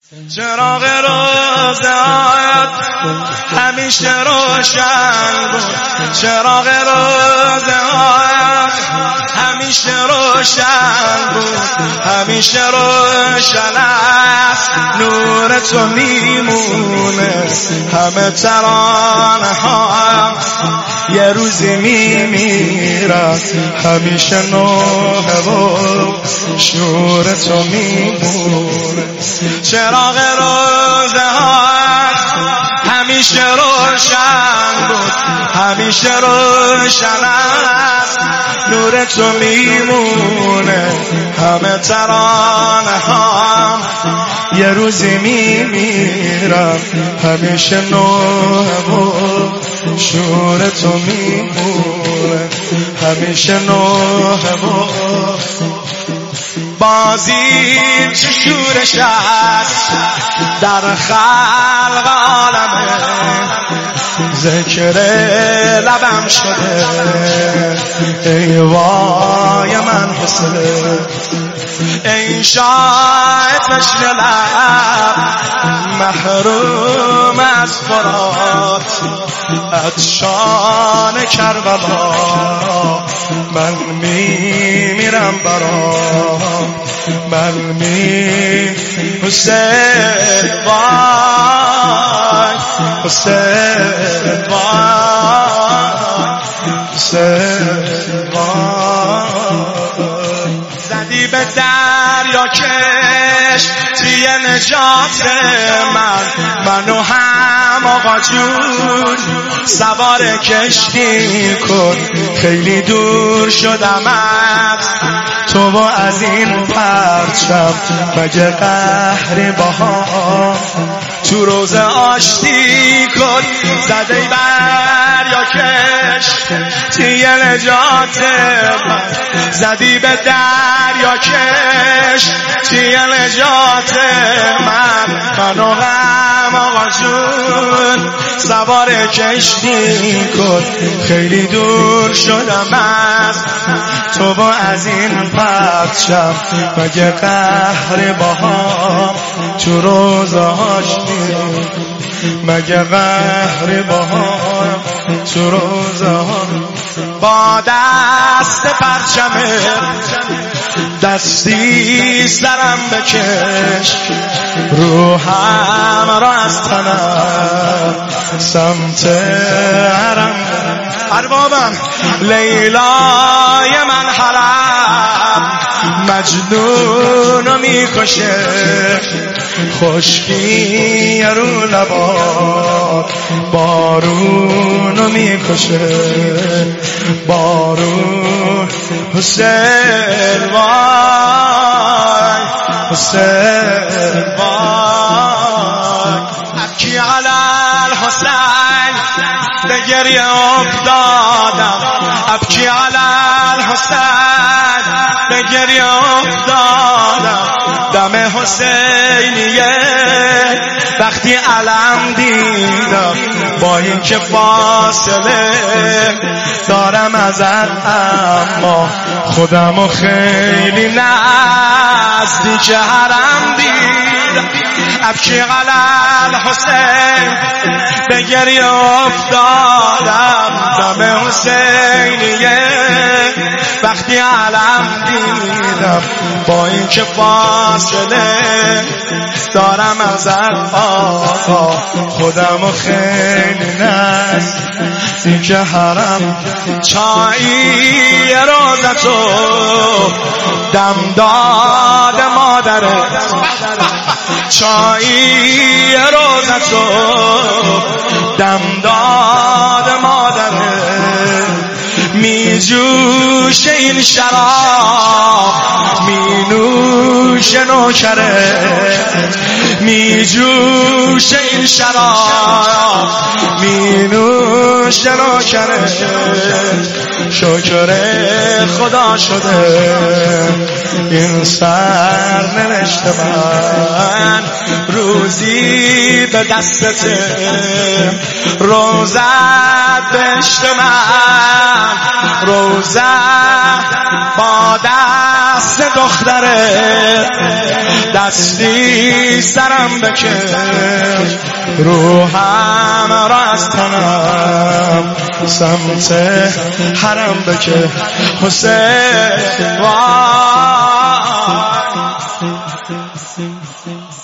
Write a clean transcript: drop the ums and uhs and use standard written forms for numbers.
چراغ روزات همیشه روشن بود، چراغ روزات همیشه روشن بود، همیشه روشن است، نور تو میمونه. همه ترانه ها یه روزی میمیرن، همیشه نوحه و شور تو میمونه. چراغ روزات همیشه روشن بود، همیشه روشن است، نور تو میمونه. همه ترانه ها یه روزی میمیرن، همیشه نوحه و شور تو میمونه، همیشه نوحه و بازی چه شورش است در خلق عالمه، ذکر لبم شده ای وای من حسله. ای شاید تشنه لب محروم از فرات، عطشان کربلا من میمیرم برات، من حسین وای حسین وای حسین وای. زدی به دریا کش توی نجات منو هم آقا جون سوار کشتی کن، خیلی دور شدمت تو و از این پرچم، مگه قهر بها تو روز آشتی کن. زده بر یا کش توی نجات من، زدی به دریا کش توی نجات منو غم آقا جون سوار کشتی کن، خیلی دور شدم از تو با از این پرچم، مگه قهر بها تو روزهاش مگه قهر بها تو روزهاش. با دست پرچمه دستی سرم بکش، روحم را از تنم سمت حرم. اربابم لیلای من حرم مجنونو میکشه، خشکی رو لبا بارونو میکشه، بارون. حسین وای حسین وای. ابکی علی الحسین به گریه افتادم، ابکی علی الحسین به گریه افتادم. دم حسینیه وقتی علم دیدم، با این که فاصله دارم ازت اما خودمو خیلی نزدیک حرم دیدم. ابکی علی الحسین به گریه افتادم، دم حسینیه وقتی علم دیدم، با این که فاصله دارم ازت آقا خودمو خیلی نزدیک حرم. چایی روزتو دم داد مادره، چایی روزتو دم داد مادره، می جوش این شراب می نوش نوکره، می جوش این شراب می نوش نوکره. شکر خدا شده این سر نوشته من، روزی به دستته روزت بهشت من روزت با دست دختره دستی سرم بکش روحم را از تنم سمت حرم بکش حسین وای